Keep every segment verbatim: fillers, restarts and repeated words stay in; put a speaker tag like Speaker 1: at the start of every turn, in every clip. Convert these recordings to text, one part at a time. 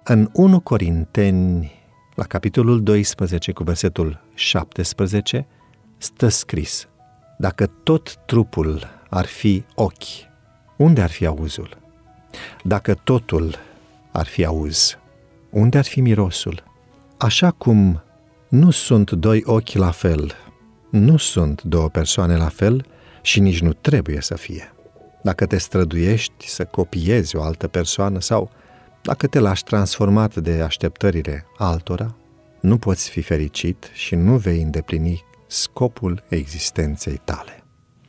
Speaker 1: În întâi Corinteni, la capitolul doisprezece, cu versetul șaptesprezece, stă scris: dacă tot trupul ar fi ochi, unde ar fi auzul? Dacă totul ar fi auz, unde ar fi mirosul? Așa cum nu sunt doi ochi la fel, nu sunt două persoane la fel și nici nu trebuie să fie. Dacă te străduiești să copiezi o altă persoană sau dacă te lași transformat de așteptările altora, nu poți fi fericit și nu vei îndeplini scopul existenței tale.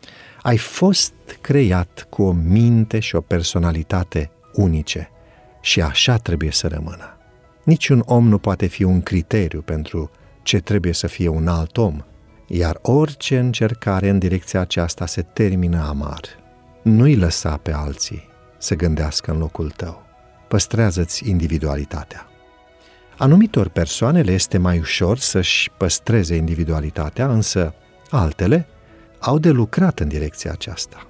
Speaker 1: Ai fost creat cu o minte și o personalitate unice și așa trebuie să rămână. Niciun om nu poate fi un criteriu pentru ce trebuie să fie un alt om, iar orice încercare în direcția aceasta se termină amar. Nu-i lăsa pe alții să gândească în locul tău. Păstrează-ți individualitatea. Anumitor persoane le este mai ușor să-și păstreze individualitatea, însă altele au de lucrat în direcția aceasta.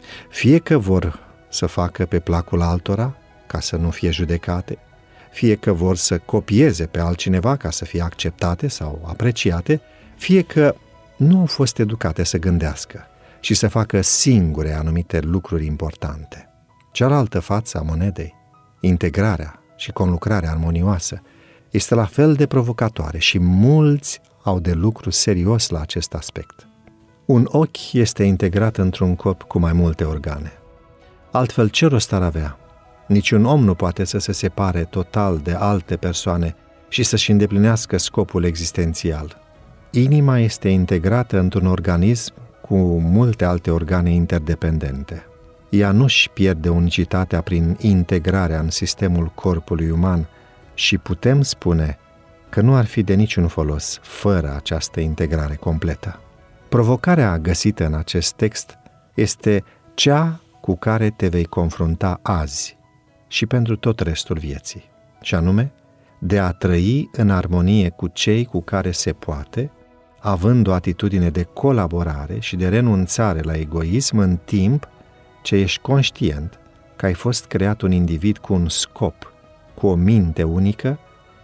Speaker 1: Fie că vor să facă pe placul altora ca să nu fie judecate, fie că vor să copieze pe altcineva ca să fie acceptate sau apreciate, fie că nu au fost educate să gândească și să facă singure anumite lucruri importante. Cealaltă față a monedei, integrarea și conlucrarea armonioasă, este la fel de provocatoare și mulți au de lucru serios la acest aspect. Un ochi este integrat într-un corp cu mai multe organe. Altfel, ce rost ar avea? Niciun om nu poate să se separe total de alte persoane și să-și îndeplinească scopul existențial. Inima este integrată într-un organism cu multe alte organe interdependente. Ea nu-și pierde unicitatea prin integrarea în sistemul corpului uman și putem spune că nu ar fi de niciun folos fără această integrare completă. Provocarea găsită în acest text este cea cu care te vei confrunta azi și pentru tot restul vieții, și anume de a trăi în armonie cu cei cu care se poate, având o atitudine de colaborare și de renunțare la egoism în timp ce ești conștient că ai fost creat un individ cu un scop, cu o minte unică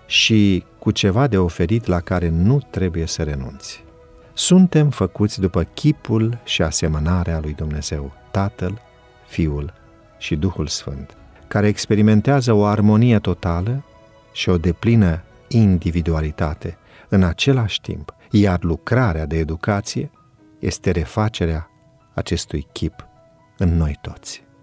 Speaker 1: și cu ceva de oferit la care nu trebuie să renunți. Suntem făcuți după chipul și asemănarea lui Dumnezeu, Tatăl, Fiul și Duhul Sfânt, care experimentează o armonie totală și o deplină individualitate în același timp, iar lucrarea de educație este refacerea acestui chip în noi toți.